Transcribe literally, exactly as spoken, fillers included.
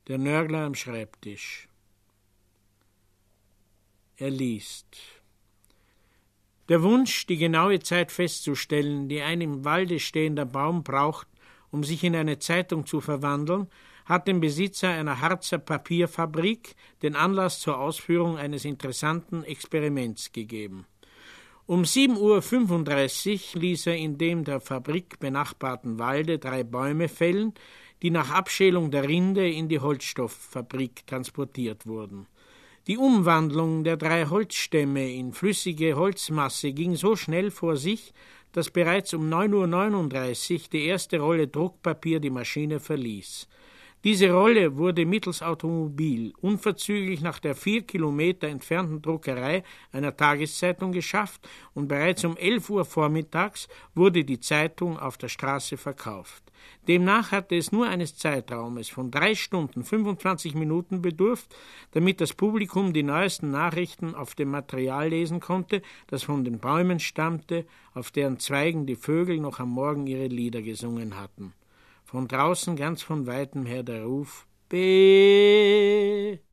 Der Nörgler am Schreibtisch. Er liest. Der Wunsch, die genaue Zeit festzustellen, die ein im Walde stehender Baum braucht, um sich in eine Zeitung zu verwandeln, hat dem Besitzer einer Harzer Papierfabrik den Anlass zur Ausführung eines interessanten Experiments gegeben. Um sieben Uhr fünfunddreißig ließ er in dem der Fabrik benachbarten Walde drei Bäume fällen, die nach Abschälung der Rinde in die Holzstofffabrik transportiert wurden. Die Umwandlung der drei Holzstämme in flüssige Holzmasse ging so schnell vor sich, dass bereits um neun Uhr neununddreißig die erste Rolle Druckpapier die Maschine verließ. Diese Rolle wurde mittels Automobil unverzüglich nach der vier Kilometer entfernten Druckerei einer Tageszeitung geschafft und bereits um elf Uhr vormittags wurde die Zeitung auf der Straße verkauft. Demnach hatte es nur eines Zeitraumes von drei Stunden fünfundzwanzig Minuten bedurft, damit das Publikum die neuesten Nachrichten auf dem Material lesen konnte, das von den Bäumen stammte, auf deren Zweigen die Vögel noch am Morgen ihre Lieder gesungen hatten. Von draußen ganz von weitem her der Ruf »Bäh«.